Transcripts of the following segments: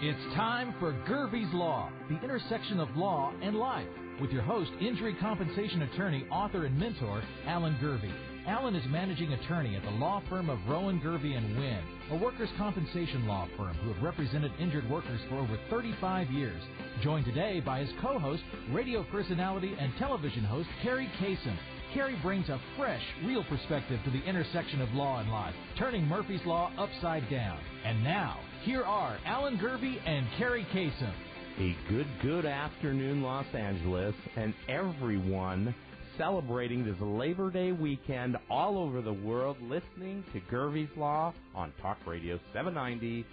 It's time for Gervie's Law, the intersection of law and life, with your host, injury compensation attorney, author, and mentor, Alan Gervie. Alan is managing attorney at the law firm of Rowan, Gervie & Wynn, a workers' compensation law firm who have represented injured workers for over 35 years. Joined today by his co-host, radio personality and television host, Carrie Kasem. Carrie brings a fresh, real perspective to the intersection of law and life, turning Murphy's Law upside down. And now, here are Alan Gervie and Carrie Kasem. A good afternoon, Los Angeles, and everyone celebrating this Labor Day weekend all over the world, listening to Gervie's Law on Talk Radio 790,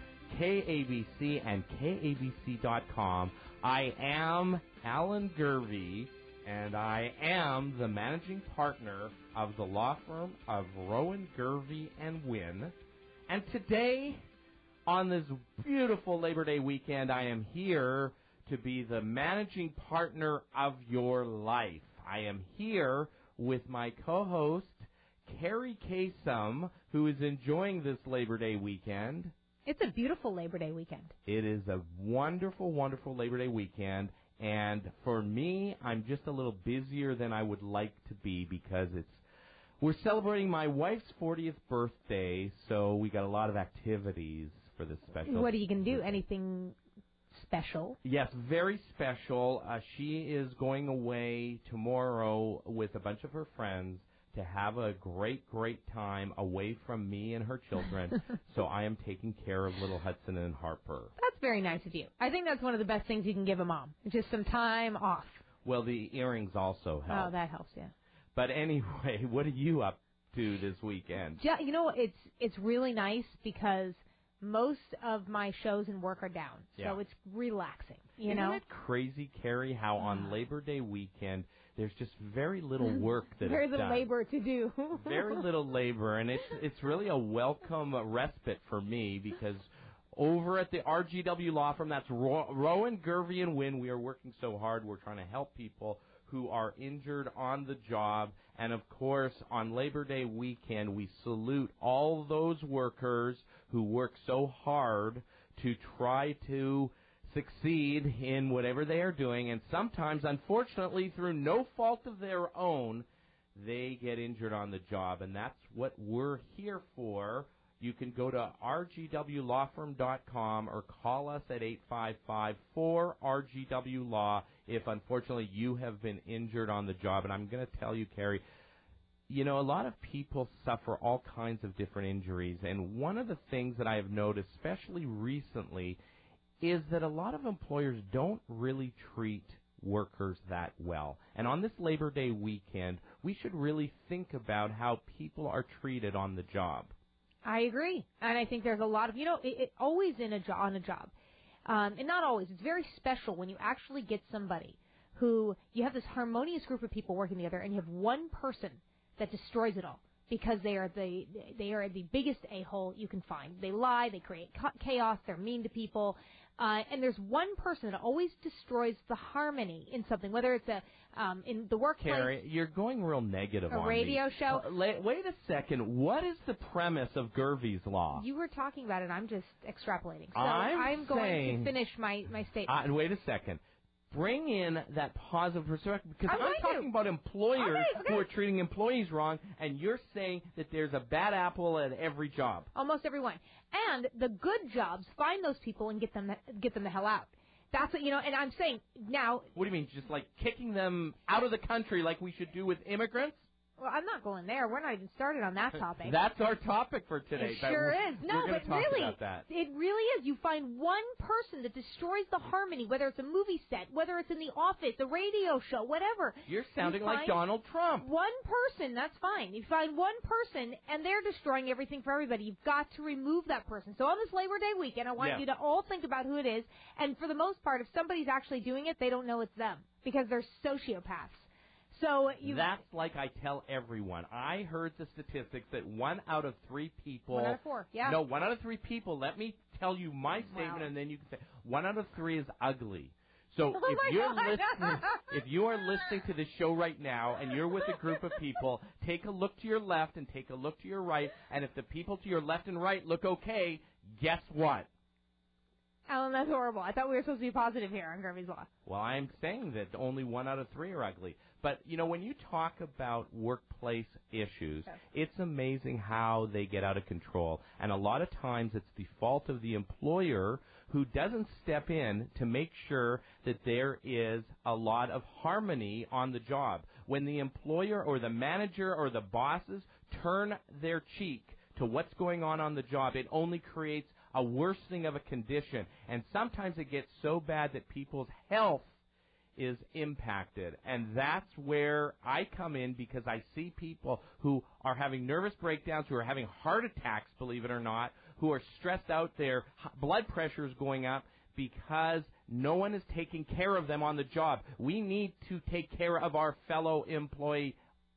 KABC, and KABC.com. I am Alan Gervie, and I am the managing partner of the law firm of Rowan, Gervie & Wynn. And today, on this beautiful Labor Day weekend, I am here to be the managing partner of your life. I am here with my co-host, Carrie Kasem, who is enjoying this Labor Day weekend. It's a beautiful Labor Day weekend. It is a wonderful, wonderful Labor Day weekend. And for me, I'm just a little busier than I would like to be because we're celebrating my wife's 40th birthday, so we got a lot of activities for this special. What are you going to do? Anything special? Yes, very special. She is going away tomorrow with a bunch of her friends to have a great, great time away from me and her children. So I am taking care of little Hudson and Harper. That's very nice of you. I think that's one of the best things you can give a mom. Just some time off. Well, the earrings also help. Oh, that helps, yeah. But anyway, what are you up to this weekend? You know, it's really nice because most of my shows and work are down. Yeah. So it's relaxing, Isn't it crazy, Carrie, how on Labor Day weekend there's just very little work that is done. Very little labor to do. Very little labor, and it's really a welcome respite for me because over at the RGW Law Firm, that's Rowan, Gervie & Wynn, we are working so hard. We're trying to help people who are injured on the job. And, of course, on Labor Day weekend, we salute all those workers who work so hard to try to succeed in whatever they are doing. And sometimes, unfortunately, through no fault of their own, they get injured on the job. And that's what we're here for. You can go to rgwlawfirm.com or call us at 855-4RGW-LAW if, unfortunately, you have been injured on the job. And I'm going to tell you, Carrie, you know, a lot of people suffer all kinds of different injuries. And one of the things that I have noticed, especially recently, is that a lot of employers don't really treat workers that well. And on this Labor Day weekend, we should really think about how people are treated on the job. I agree. And I think there's a lot of, always on a job, and not always, it's very special when you actually get somebody who, you have this harmonious group of people working together and you have one person that destroys it all because they are the biggest a-hole you can find. They lie, they create chaos, they're mean to people, and there's one person that always destroys the harmony in something, whether it's in the workplace. Carrie, you're going real negative on me. A radio show. Wait a second. What is the premise of Gervie's Law? You were talking about it. I'm just extrapolating. So I'm going to finish my statement. Wait a second. Bring in that positive perspective, because I'm talking about employers who are treating employees wrong, and you're saying that there's a bad apple at every job. Almost every one. And the good jobs, find those people and get them the hell out. That's what, and I'm saying now... What do you mean, just like kicking them out of the country like we should do with immigrants? Well, I'm not going there. We're not even started on that topic. That's our topic for today. It sure is. No, but really, it really is. You find one person that destroys the harmony, whether it's a movie set, whether it's in the office, a radio show, whatever. You're sounding like Donald Trump. One person, that's fine. You find one person, and they're destroying everything for everybody. You've got to remove that person. So on this Labor Day weekend, I want you to all think about who it is. And for the most part, if somebody's actually doing it, they don't know it's them because they're sociopaths. So that's like I tell everyone. I heard the statistics that 1 out of 3 people... 1 out of 4, yeah. No, 1 out of 3 people, let me tell you my statement, and then you can say 1 out of 3 is ugly. So if you are listening to this show right now and you're with a group of people, take a look to your left and take a look to your right, and if the people to your left and right look okay, guess what? Alan, that's horrible. I thought we were supposed to be positive here on Gervie's Law. Well, I'm saying that only 1 out of 3 are ugly. But, when you talk about workplace issues, it's amazing how they get out of control. And a lot of times it's the fault of the employer who doesn't step in to make sure that there is a lot of harmony on the job. When the employer or the manager or the bosses turn their cheek to what's going on the job, it only creates a worsening of a condition. And sometimes it gets so bad that people's health is impacted. And that's where I come in, because I see people who are having nervous breakdowns, who are having heart attacks, believe it or not, who are stressed out, their blood pressure is going up because no one is taking care of them on the job. We need to take care of our fellow employees,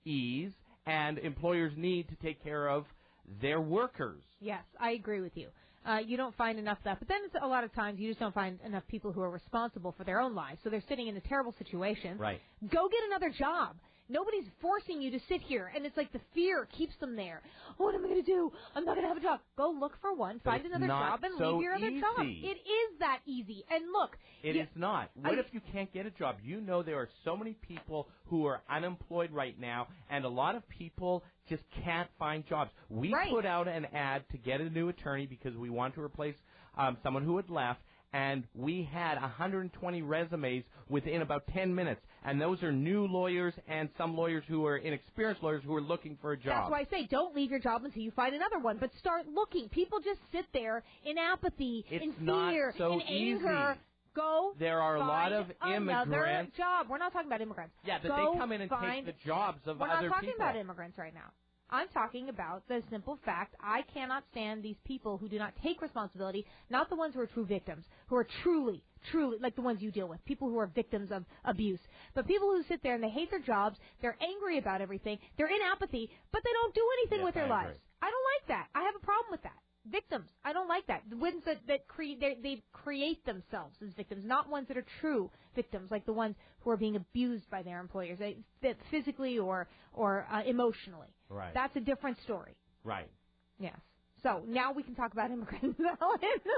and employers need to take care of their workers. Yes, I agree with you. You don't find enough of that. But then a lot of times you just don't find enough people who are responsible for their own lives. So they're sitting in a terrible situation. Right. Go get another job. Nobody's forcing you to sit here. And it's like the fear keeps them there. Oh, what am I going to do? I'm not going to have a job. Go look for one, find another job, and leave your other job. It is that easy. And look. It is not. What if you can't get a job? There are so many people who are unemployed right now, and a lot of people just can't find jobs. We put out an ad to get a new attorney because we want to replace someone who had left, and we had 120 resumes within about 10 minutes. And those are new lawyers and some lawyers who are inexperienced lawyers who are looking for a job. That's why I say don't leave your job until you find another one, but start looking. People just sit there in apathy, in fear, in anger. Go. There are a lot of immigrants. Another job. We're not talking about immigrants. Yeah, but they come in and take the jobs of other people. We're not talking about immigrants right now. I'm talking about the simple fact I cannot stand these people who do not take responsibility, not the ones who are true victims, who are truly, like the ones you deal with, people who are victims of abuse. But people who sit there and they hate their jobs, they're angry about everything, they're in apathy, but they don't do anything with their lives. I don't like that. I have a problem with that. Victims. I don't like that. The ones that create themselves as victims, not ones that are true victims, like the ones who are being abused by their employers, physically or emotionally. Right. That's a different story. Right. Yes. So now we can talk about immigrants, Alan.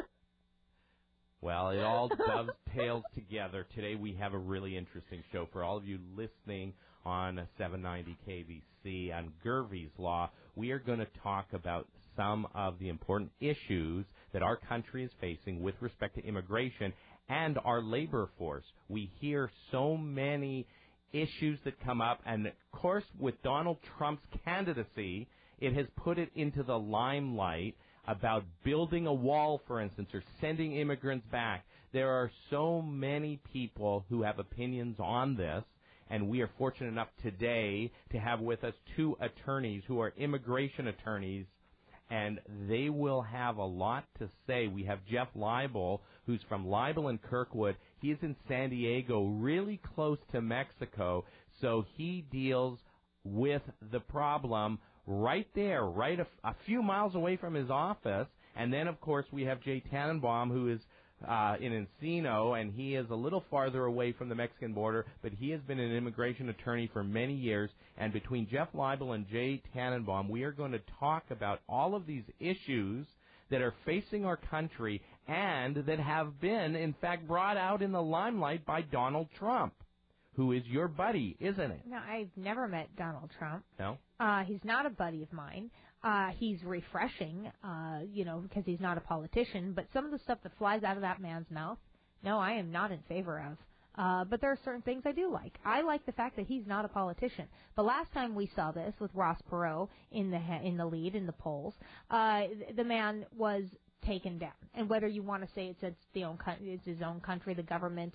Well, it all dovetails together. Today we have a really interesting show for all of you listening on 790 KBC on Gervie's Law. We are going to talk about some of the important issues that our country is facing with respect to immigration and our labor force. We hear so many issues that come up, and of course with Donald Trump's candidacy, it has put it into the limelight about building a wall, for instance, or sending immigrants back. There are so many people who have opinions on this, and we are fortunate enough today to have with us 2 attorneys who are immigration attorneys, and they will have a lot to say. We have Jeff Leibel, who's from Leibel and Kirkwood. He is in San Diego, really close to Mexico, so he deals with the problem right there, a few miles away from his office. And then, of course, we have Jay Tannenbaum, who is in Encino, and he is a little farther away from the Mexican border, but he has been an immigration attorney for many years. And between Jeff Leibel and Jay Tannenbaum, we are going to talk about all of these issues that are facing our country and that have been, in fact, brought out in the limelight by Donald Trump, who is your buddy, isn't it? No, I've never met Donald Trump. No? He's not a buddy of mine. He's refreshing, because he's not a politician. But some of the stuff that flies out of that man's mouth, no, I am not in favor of. But there are certain things I do like. I like the fact that he's not a politician. The last time we saw this with Ross Perot in the lead in the polls, the man was taken down. And whether you want to say it's his own country, the government,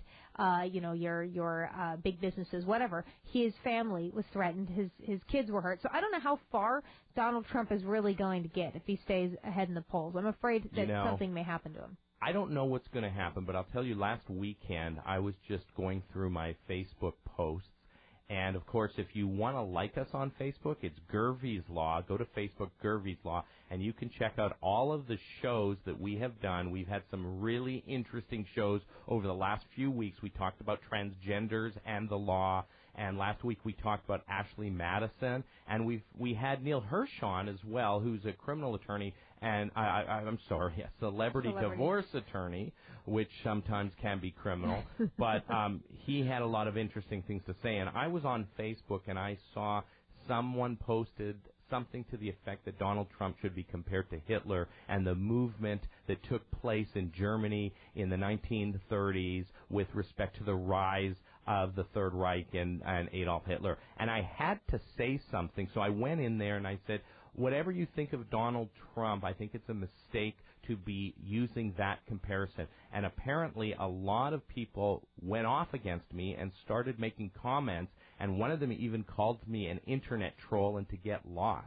your big businesses, whatever, his family was threatened, his kids were hurt. So I don't know how far Donald Trump is really going to get if he stays ahead in the polls. I'm afraid that something may happen to him. I don't know what's going to happen, but I'll tell you, last weekend I was just going through my Facebook posts. And, of course, if you want to like us on Facebook, it's Gervie's Law. Go to Facebook, Gervie's Law, and you can check out all of the shows that we have done. We've had some really interesting shows over the last few weeks. We talked about transgenders and the law, and last week we talked about Ashley Madison, and we had Neil Hirsch on as well, who's a criminal attorney, and I'm sorry, a celebrity divorce attorney, which sometimes can be criminal, but he had a lot of interesting things to say. And I was on Facebook, and I saw someone posted something to the effect that Donald Trump should be compared to Hitler and the movement that took place in Germany in the 1930s with respect to the rise of the Third Reich and Adolf Hitler. And I had to say something, so I went in there and I said, whatever you think of Donald Trump, I think it's a mistake to be using that comparison. And apparently a lot of people went off against me and started making comments, and one of them even called me an internet troll and to get lost.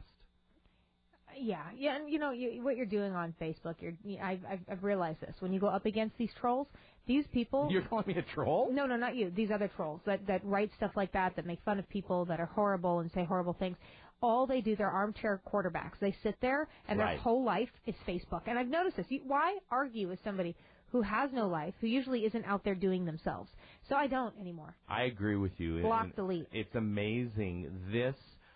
Yeah, and what you're doing on Facebook, I've realized this. When you go up against these trolls, these people... You're calling me a troll? No, not you. These other trolls that write stuff like that make fun of people that are horrible and say horrible things. All they do, they're armchair quarterbacks. They sit there, and their whole life is Facebook. And I've noticed this. Why argue with somebody who has no life, who usually isn't out there doing themselves? So I don't anymore. I agree with you. Block, delete. It's amazing. This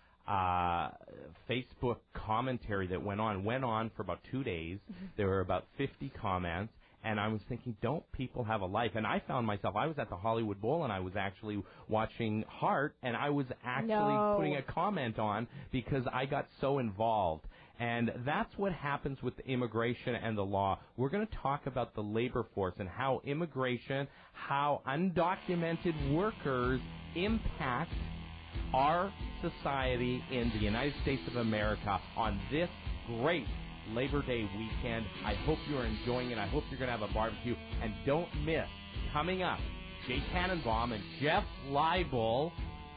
Facebook commentary that went on for about 2 days. Mm-hmm. There were about 50 comments. And I was thinking, don't people have a life? And I found myself, I was at the Hollywood Bowl, and I was actually watching Heart, and I was actually putting a comment on because I got so involved. And that's what happens with the immigration and the law. We're going to talk about the labor force and how immigration, how undocumented workers impact our society in the United States of America on this great Labor Day weekend. I hope you're enjoying it. I hope you're going to have a barbecue. And don't miss, coming up, Jay Tannenbaum and Jeff Leibel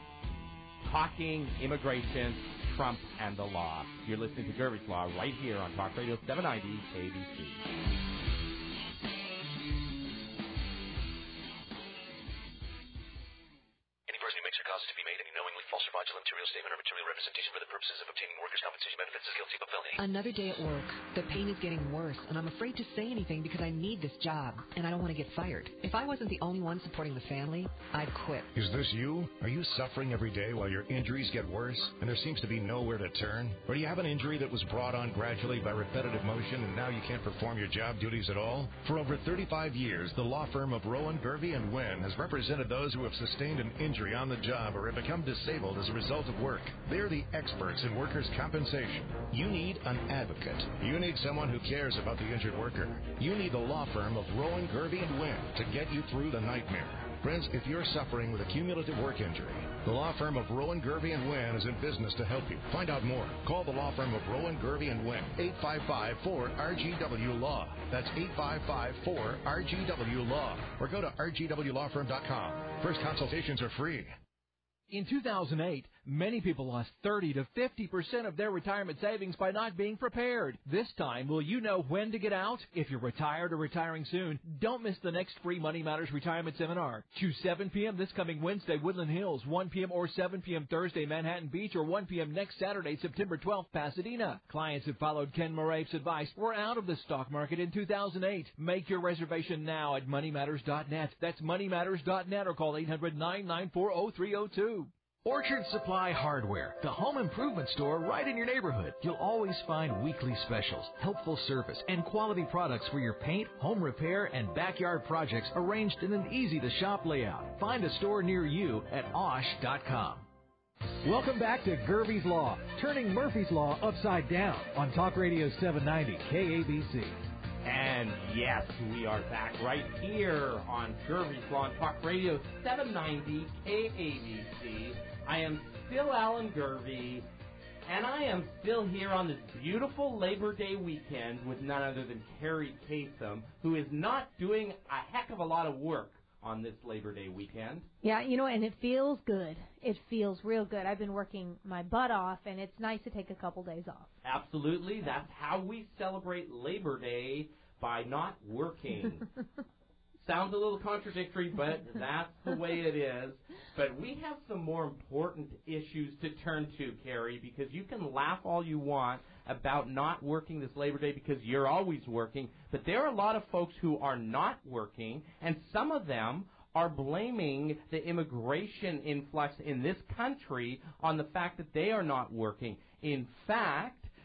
talking immigration, Trump, and the law. You're listening to Gervais Law right here on Talk Radio 790 KBC. To be made any knowingly false or fraudulent material statement or material representation for the purposes of obtaining workers' compensation benefits is guilty of a felony. Another day at work. The pain is getting worse, and I'm afraid to say anything because I need this job, and I don't want to get fired. If I wasn't the only one supporting the family, I'd quit. Is this you? Are you suffering every day while your injuries get worse, and there seems to be nowhere to turn? Or do you have an injury that was brought on gradually by repetitive motion, and now you can't perform your job duties at all? For over 35 years, the law firm of Rowan, Gervais & Wynn has represented those who have sustained an injury on the job or have become disabled as a result of work. They're the experts in workers' compensation. You need an advocate. You need someone who cares about the injured worker. You need the law firm of Rowan, Gervais & Wynn to get you through the nightmare. Friends, if you're suffering with a cumulative work injury, the law firm of Rowan, Gervais & Wynn is in business to help you. Find out more. Call the law firm of Rowan, Gervais & Wynn, 855-4RGW-LAW. That's 855-4RGW-LAW. Or go to rgwlawfirm.com. First consultations are free. In 2008, many people lost 30 to 50% of their retirement savings by not being prepared. This time, will you know when to get out? If you're retired or retiring soon, don't miss the next free Money Matters Retirement Seminar. Choose 7 p.m. this coming Wednesday, Woodland Hills, 1 p.m. or 7 p.m. Thursday, Manhattan Beach, or 1 p.m. next Saturday, September 12th, Pasadena. Clients who followed Ken Moraif's advice were out of the stock market in 2008. Make your reservation now at moneymatters.net. That's moneymatters.net, or call 800-994-0302. Orchard Supply Hardware, the home improvement store right in your neighborhood. You'll always find weekly specials, helpful service, and quality products for your paint, home repair, and backyard projects arranged in an easy-to-shop layout. Find a store near you at osh.com. Welcome back to Gervais Law, turning Murphy's Law upside down on Talk Radio 790 KABC. And yes, we are back right here on Gervais Law on Talk Radio 790 KABC. I am still Alan Gervais, and I am still here on this beautiful Labor Day weekend with none other than Carrie Kasem, who is not doing a heck of a lot of work on this Labor Day weekend. Yeah, and it feels good. It feels real good. I've been working my butt off, and it's nice to take a couple days off. Absolutely. That's how we celebrate Labor Day, by not working. Sounds a little contradictory, but that's the way it is. But we have some more important issues to turn to, Carrie, because you can laugh all you want about not working this Labor Day because you're always working, but there are a lot of folks who are not working, and some of them are blaming the immigration influx in this country on the fact that they are not working. In fact,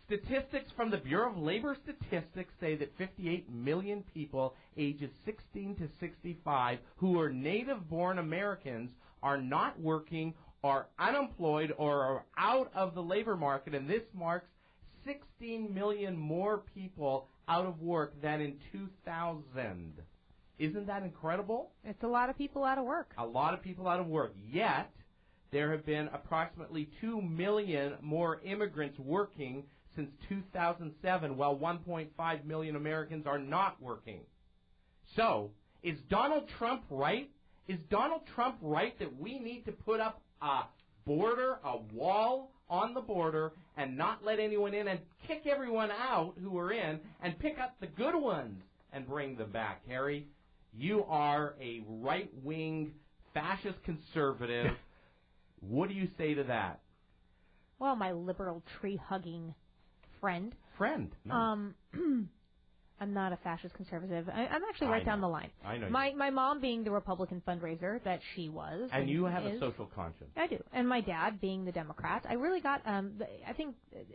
Statistics from the Bureau of Labor Statistics say that 58 million people ages 16 to 65 who are native-born Americans are not working, are unemployed, or are out of the labor market, and this marks 16 million more people out of work than in 2000. Isn't that incredible? It's a lot of people out of work. A lot of people out of work. Yet, there have been approximately 2 million more immigrants working since 2007, while 1.5 million Americans are not working. So, is Donald Trump right? Is Donald Trump right that we need to put up a border, a wall on the border, and not let anyone in and kick everyone out who are in and pick up the good ones and bring them back? Harry, you are a right-wing fascist conservative. What do you say to that? Well, my liberal tree-hugging friend. No. I'm not a fascist conservative. I'm actually right down the line. I know. My mom being the Republican fundraiser that she was. And you have a social conscience. I do. And my dad being the Democrat. I really got, I think,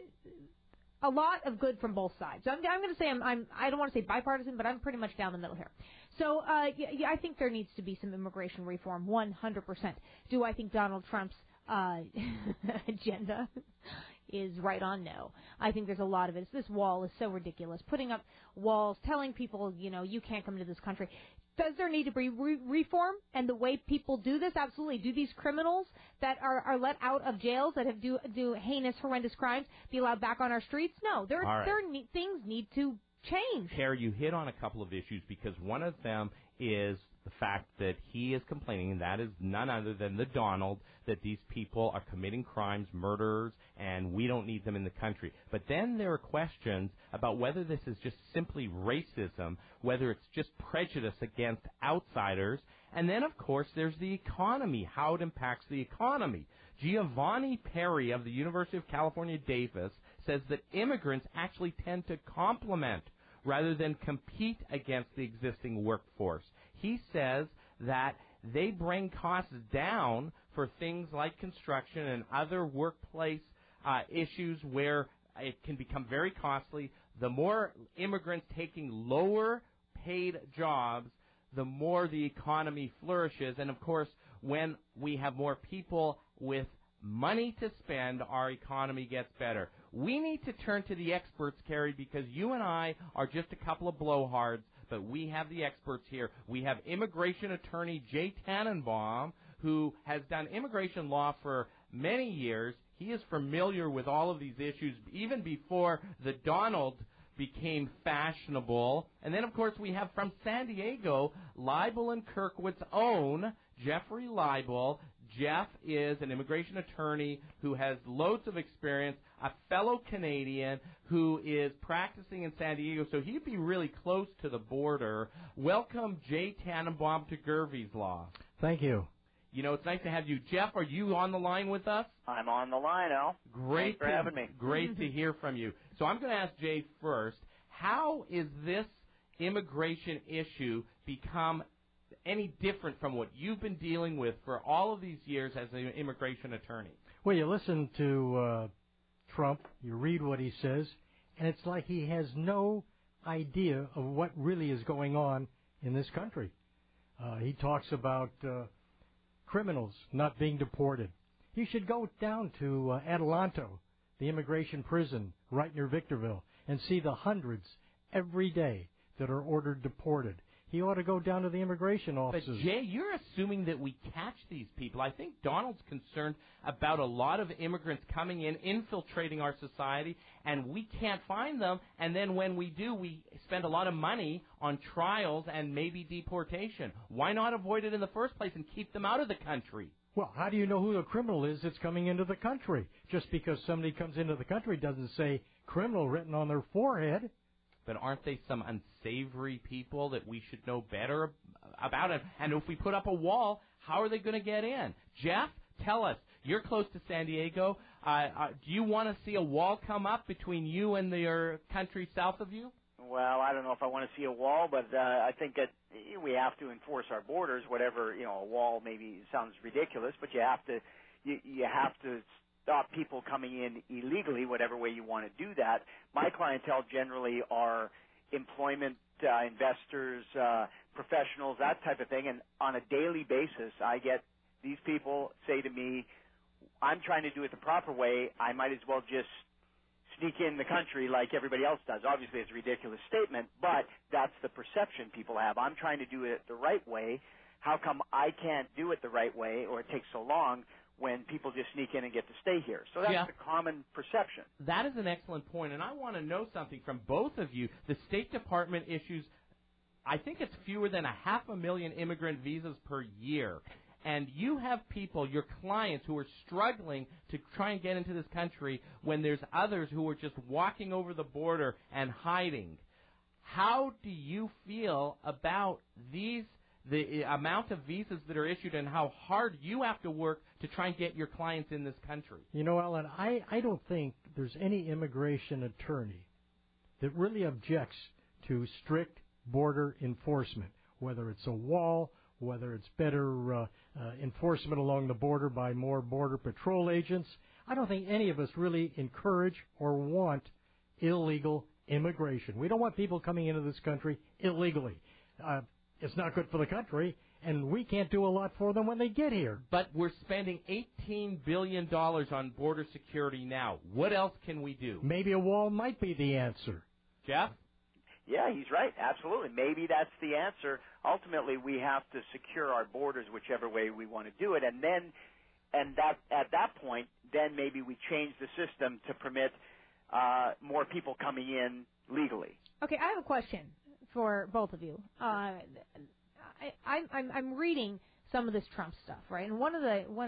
a lot of good from both sides. So I'm going to say I don't want to say bipartisan, but I'm pretty much down the middle here. So yeah, I think there needs to be some immigration reform, 100%. Do I think Donald Trump's agenda is right on? No. I think there's a lot of it. This wall is so ridiculous. Putting up walls, telling people, you can't come into this country. Does there need to be reform? And the way people do this? Absolutely. Do these criminals that are let out of jails that have do heinous, horrendous crimes be allowed back on our streets? No. Things need to change. Harry, you hit on a couple of issues because one of them is the fact that he is complaining, and that is none other than the Donald, that these people are committing crimes, murderers, and we don't need them in the country. But then there are questions about whether this is just simply racism, whether it's just prejudice against outsiders, and then, of course, there's the economy, how it impacts the economy. Giovanni Perry of the University of California, Davis, says that immigrants actually tend to complement rather than compete against the existing workforce. He says that they bring costs down for things like construction and other workplace issues where it can become very costly. The more immigrants taking lower paid jobs, the more the economy flourishes. And, of course, when we have more people with money to spend, our economy gets better. We need to turn to the experts, Carrie, because you and I are just a couple of blowhards, but we have the experts here. We have immigration attorney Jay Tannenbaum, who has done immigration law for many years. He is familiar with all of these issues even before the Donald became fashionable. And then, of course, we have from San Diego, Leibel and Kirkwood's own Jeffrey Leibel. Jeff is an immigration attorney who has loads of experience, a fellow Canadian who is practicing in San Diego, so he'd be really close to the border. Welcome, Jay Tannenbaum, to Gervais Law. Thank you. It's nice to have you. Jeff, are you on the line with us? I'm on the line, Al. Great. Thanks for having me. Great to hear from you. So I'm going to ask Jay first, how is this immigration issue become any different from what you've been dealing with for all of these years as an immigration attorney? Well, you listen to Trump, you read what he says, and it's like he has no idea of what really is going on in this country. He talks about criminals not being deported. He should go down to Adelanto, the immigration prison right near Victorville, and see the hundreds every day that are ordered deported. He ought to go down to the immigration offices. But, Jay, you're assuming that we catch these people. I think Donald's concerned about a lot of immigrants coming in, infiltrating our society, and we can't find them. And then when we do, we spend a lot of money on trials and maybe deportation. Why not avoid it in the first place and keep them out of the country? Well, how do you know who the criminal is that's coming into the country? Just because somebody comes into the country doesn't say criminal written on their forehead. But aren't they some unsavory people that we should know better about? And if we put up a wall, how are they going to get in? Jeff, tell us. You're close to San Diego. Do you want to see a wall come up between you and your country south of you? Well, I don't know if I want to see a wall, but I think that we have to enforce our borders. Whatever, a wall maybe sounds ridiculous, but you have to stop people coming in illegally, whatever way you want to do that. My clientele generally are employment investors, professionals, that type of thing. And on a daily basis, I get these people say to me, I'm trying to do it the proper way. I might as well just sneak in the country like everybody else does. Obviously, it's a ridiculous statement, but that's the perception people have. I'm trying to do it the right way. How come I can't do it the right way, or it takes so long when people just sneak in and get to stay here? So that's the common perception. That is an excellent point, and I want to know something from both of you. The State Department issues, I think it's fewer than 500,000 immigrant visas per year. And you have people, your clients, who are struggling to try and get into this country when there's others who are just walking over the border and hiding. How do you feel about the amount of visas that are issued and how hard you have to work to try and get your clients in this country? You know, Alan, I don't think there's any immigration attorney that really objects to strict border enforcement, whether it's a wall, whether it's better enforcement along the border by more Border Patrol agents. I don't think any of us really encourage or want illegal immigration. We don't want people coming into this country illegally. It's not good for the country, and we can't do a lot for them when they get here. But we're spending $18 billion on border security now. What else can we do? Maybe a wall might be the answer. Jeff? Yeah, he's right. Absolutely. Maybe that's the answer. Ultimately, we have to secure our borders whichever way we want to do it. And at that point, then maybe we change the system to permit more people coming in legally. Okay, I have a question for both of you. I'm reading some of this Trump stuff, right? And one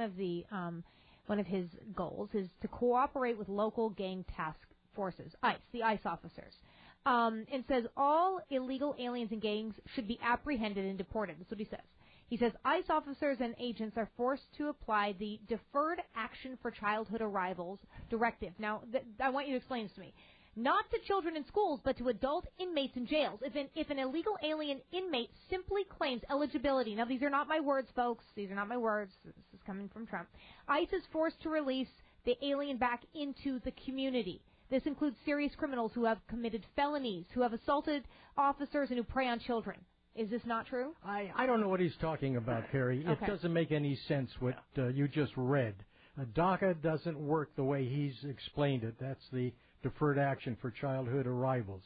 of his goals is to cooperate with local gang task forces, ICE, the ICE officers. And says all illegal aliens and gangs should be apprehended and deported. That's what he says. He says ICE officers and agents are forced to apply the Deferred Action for Childhood Arrivals directive. Now, I want you to explain this to me. Not to children in schools, but to adult inmates in jails. If an illegal alien inmate simply claims eligibility, now these are not my words, folks. These are not my words. This is coming from Trump. ICE is forced to release the alien back into the community. This includes serious criminals who have committed felonies, who have assaulted officers, and who prey on children. Is this not true? I don't know what he's talking about, Perry. Okay. It doesn't make any sense what you just read. DACA doesn't work the way he's explained it. That's the Deferred Action for Childhood Arrivals.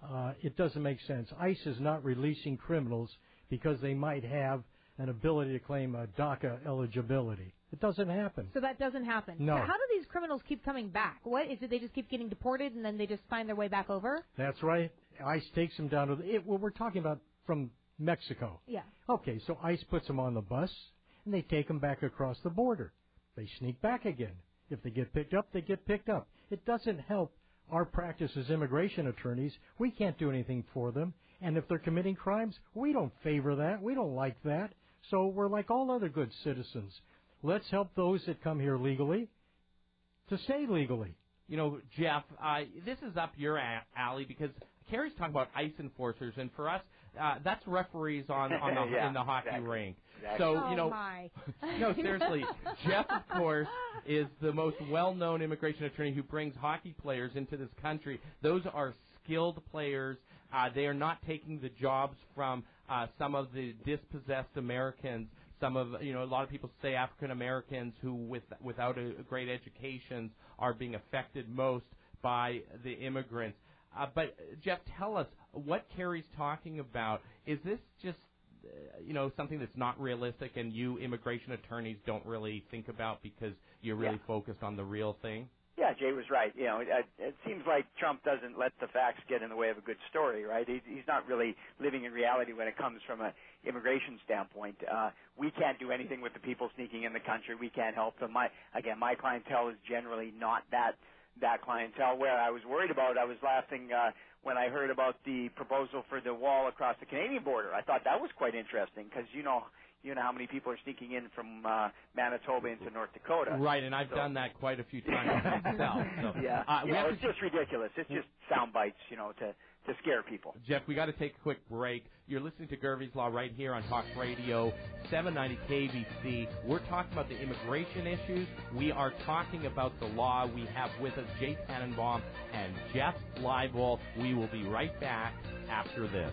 It doesn't make sense. ICE is not releasing criminals because they might have an ability to claim a DACA eligibility. It doesn't happen. So that doesn't happen. No. So how do these criminals keep coming back? What is it? They just keep getting deported and then they just find their way back over? That's right. ICE takes them down to well, we're talking about from Mexico. Yeah. Okay, so ICE puts them on the bus and they take them back across the border. They sneak back again. If they get picked up, they get picked up. It doesn't help our practice as immigration attorneys. We can't do anything for them. And if they're committing crimes, we don't favor that. We don't like that. So we're like all other good citizens. Let's help those that come here legally to stay legally. You know, Jeff, this is up your alley because Kerry's talking about ICE enforcers, and for us, that's referees in the hockey rink. Exactly. So, you know, my. No, seriously, Jeff, of course, is the most well-known immigration attorney who brings hockey players into this country. Those are skilled players. They are not taking the jobs from some of the dispossessed Americans. A lot of people say African Americans who, without a great education, are being affected most by the immigrants. But Jeff, tell us what Kerry's talking about. Is this just, something that's not realistic, and you immigration attorneys don't really think about because you're really focused on the real thing? Yeah, Jay was right. You know, it seems like Trump doesn't let the facts get in the way of a good story, right? He's not really living in reality when it comes from an immigration standpoint. We can't do anything with the people sneaking in the country. We can't help them. My clientele is generally not that clientele. Where I was worried about, I was laughing when I heard about the proposal for the wall across the Canadian border. I thought that was quite interesting because you know how many people are sneaking in from Manitoba into North Dakota. Right, and I've done that quite a few times myself. So, it's just ridiculous. It's just sound bites, to to scare people. Jeff, we got to take a quick break. You're listening to Gervais Law right here on Talk Radio 790 KBC. We're talking about the immigration issues. We are talking about the law. We have with us Jay Tannenbaum and Jeff Leibel. We will be right back after this.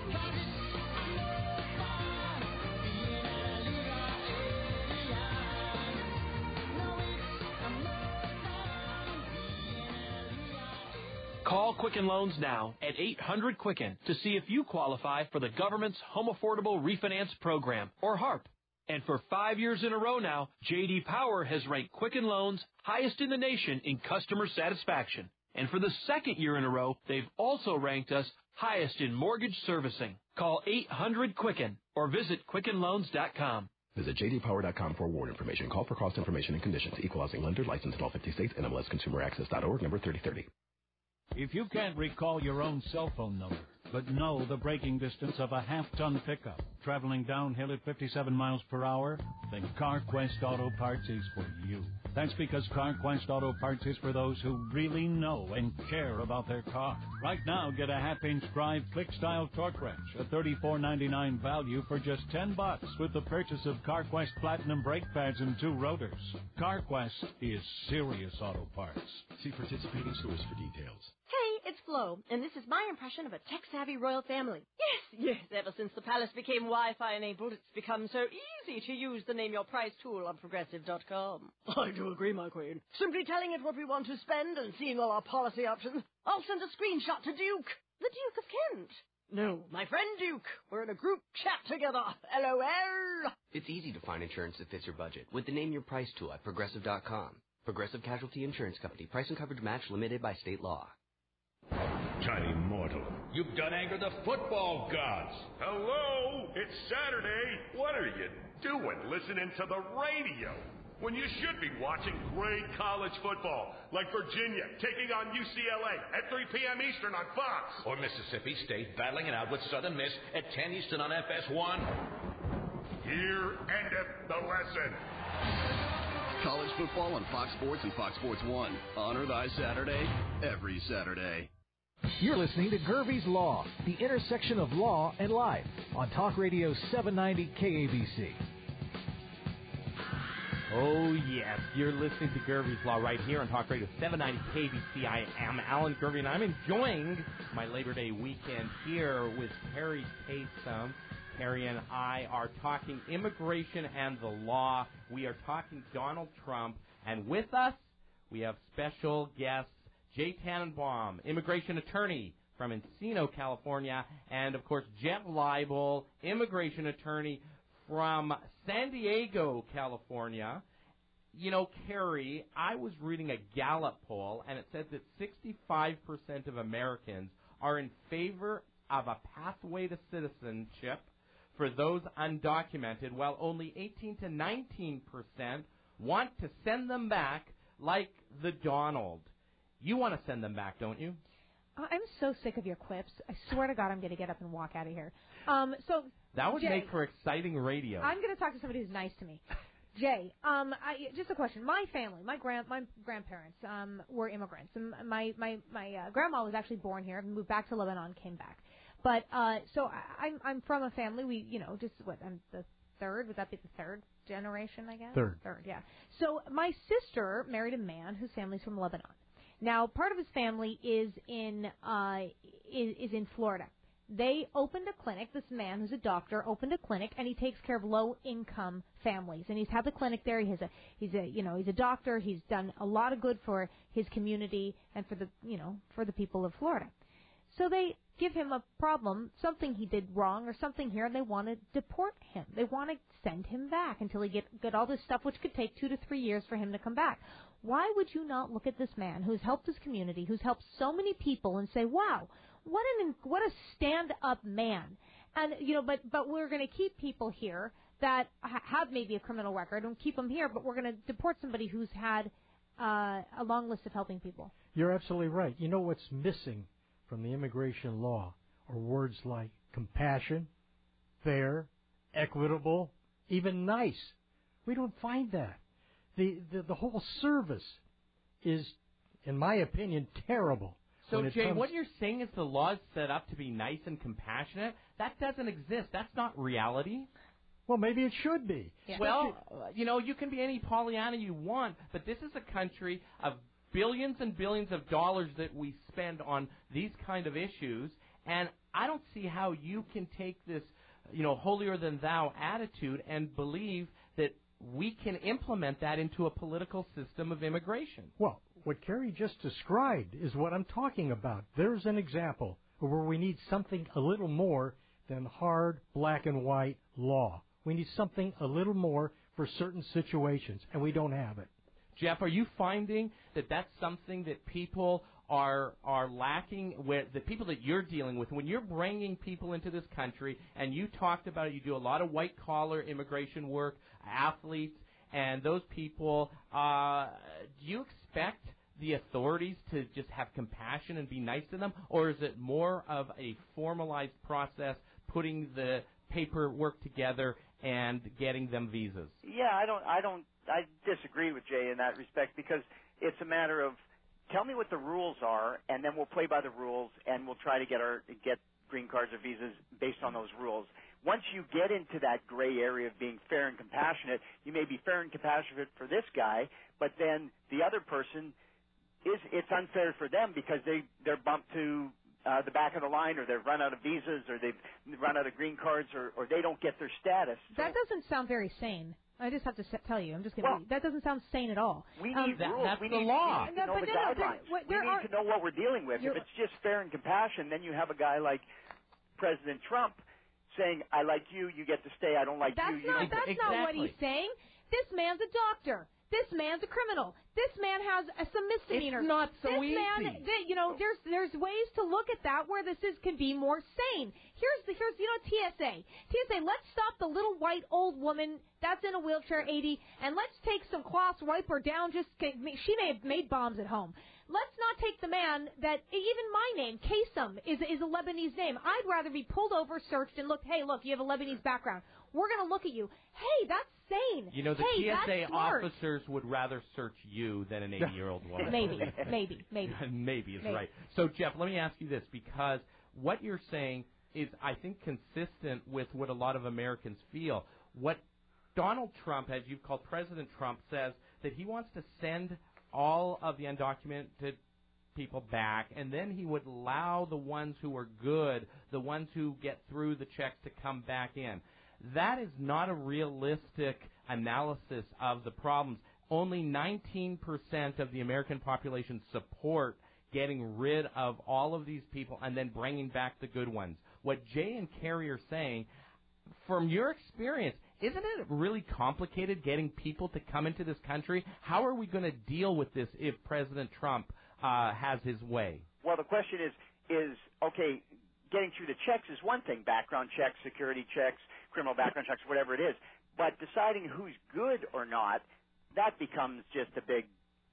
Call Quicken Loans now at 800-QUICKEN to see if you qualify for the government's Home Affordable Refinance Program, or HARP. And for 5 years in a row now, J.D. Power has ranked Quicken Loans highest in the nation in customer satisfaction. And for the second year in a row, they've also ranked us highest in mortgage servicing. Call 800-QUICKEN or visit QuickenLoans.com. Visit jdpower.com for award information. Call for cost information and conditions. Equal housing lender, licensed in all 50 states. NMLSConsumerAccess.org, number 3030. If you can't recall your own cell phone number, but know the braking distance of a half-ton pickup traveling downhill at 57 miles per hour, then CarQuest Auto Parts is for you. That's because CarQuest Auto Parts is for those who really know and care about their car. Right now, get a half-inch drive click-style torque wrench, a $34.99 value for just $10 with the purchase of CarQuest Platinum brake pads and 2 rotors. CarQuest is serious auto parts. See participating stores for details. Hey, it's Flo, and this is my impression of a tech-savvy royal family. Yes, ever since the palace became Wi-Fi enabled, it's become so easy to use the Name Your Price tool on Progressive.com. I do agree, my queen. Simply telling it what we want to spend and seeing all our policy options, I'll send a screenshot to Duke, the Duke of Kent. No, my friend Duke. We're in a group chat together. LOL. It's easy to find insurance that fits your budget with the Name Your Price tool at Progressive.com. Progressive Casualty Insurance Company. Price and coverage match limited by state law. Tiny mortal, you've done anger the football gods. Hello, it's Saturday. What are you doing listening to the radio when you should be watching great college football like Virginia taking on UCLA at 3 p.m. Eastern on Fox? Or Mississippi State battling it out with Southern Miss at 10 Eastern on FS1? Here endeth the lesson. College football on Fox Sports and Fox Sports 1. Honor thy Saturday every Saturday. You're listening to Gervais Law, the intersection of law and life, on Talk Radio 790 KABC. Oh, yes. You're listening to Gervais Law right here on Talk Radio 790 KBC. I am Alan Gervais, and I'm enjoying my Labor Day weekend here with Terry Kasem. Terry and I are talking immigration and the law. We are talking Donald Trump. And with us, we have special guests, Jay Tannenbaum, immigration attorney from Encino, California, and, of course, Jeff Leibel, immigration attorney from San Diego, California. You know, Carrie, I was reading a Gallup poll, and it says that 65% of Americans are in favor of a pathway to citizenship for those undocumented, while only 18 to 19% want to send them back like the Donald. You want to send them back, don't you? I'm so sick of your quips. I swear to God I'm going to get up and walk out of here. So that would Jay, make for exciting radio. I'm going to talk to somebody who's nice to me. Jay, just a question. My family, my grandparents were immigrants. And my grandma was actually born here, moved back to Lebanon, came back. But so I'm from a family. I'm the third. Would that be the third generation? I guess third, yeah. So my sister married a man whose family's from Lebanon. Now, part of his family is in Florida. They opened a clinic. This man, who's a doctor, opened a clinic, and he takes care of low-income families. And he's had the clinic there. He's a doctor. He's done a lot of good for his community and for the people of Florida. So they give him a problem, something he did wrong or something here, and they want to deport him. They want to send him back until he get all this stuff, which could take 2 to 3 years for him to come back. Why would you not look at this man who's helped his community, who's helped so many people, and say, wow, what a stand-up man? And, but we're going to keep people here that have maybe a criminal record and keep them here, but we're going to deport somebody who's had a long list of helping people. You're absolutely right. You know what's missing from the immigration law are words like compassion, fair, equitable, even nice. We don't find that. The whole service is, in my opinion, terrible. So, Jay, what you're saying is the law is set up to be nice and compassionate? That doesn't exist. That's not reality. Well, maybe it should be. Yeah. Well, you can be any Pollyanna you want, but this is a country of billions and billions of dollars that we spend on these kind of issues, and I don't see how you can take this, holier-than-thou attitude and believe that we can implement that into a political system of immigration. Well, what Kerry just described is what I'm talking about. There's an example where we need something a little more than hard black and white law. We need something a little more for certain situations, and we don't have it. Jeff, are you finding that that's something that people are lacking, where the people that you're dealing with, when you're bringing people into this country, and you talked about it, you do a lot of white-collar immigration work, athletes, and those people, do you expect the authorities to just have compassion and be nice to them, or is it more of a formalized process, putting the paperwork together and getting them visas? Yeah, I disagree with Jay in that respect, because it's a matter of tell me what the rules are, and then we'll play by the rules, and we'll try to get green cards or visas based on those rules. Once you get into that gray area of being fair and compassionate, you may be fair and compassionate for this guy, but then the other person it's unfair for them because they're bumped to the back of the line, or they've run out of visas, or they've run out of green cards, or they don't get their status. That doesn't sound very sane. I just have to tell you. I'm just going to. That doesn't sound sane at all. We need rules. That's we the need, law. We need to know the guidelines. We need to know what we're dealing with. If it's just fair and compassion, then you have a guy like President Trump saying, "I like you, you get to stay. I don't like you." That's not what he's saying. This man's a doctor. This man's a criminal. This man has some misdemeanors. It's not so easy. There's ways to look at that where can be more sane. Here's TSA. TSA, let's stop the little white old woman that's in a wheelchair, 80, and let's take some cloths, wipe her down. She may have made bombs at home. Let's not take the man that, even my name, Kasem, is a Lebanese name. I'd rather be pulled over, searched, and look, hey, look, you have a Lebanese background. We're going to look at you. Hey, that's sane. The TSA officers would rather search you than an 80-year-old woman. Maybe. Maybe is right. So, Jeff, let me ask you this, because what you're saying is, I think, consistent with what a lot of Americans feel. What Donald Trump, as you've called President Trump, says that he wants to send all of the undocumented people back, and then he would allow the ones who are good, the ones who get through the checks, to come back in. That is not a realistic analysis of the problems. Only 19% of the American population support getting rid of all of these people and then bringing back the good ones. What Jay and Kerry are saying, from your experience, isn't it really complicated getting people to come into this country? How are we going to deal with this if President Trump has his way? Well, the question is okay, getting through the checks is one thing, background checks, security checks, criminal background checks, whatever it is. But deciding who's good or not, that becomes just a big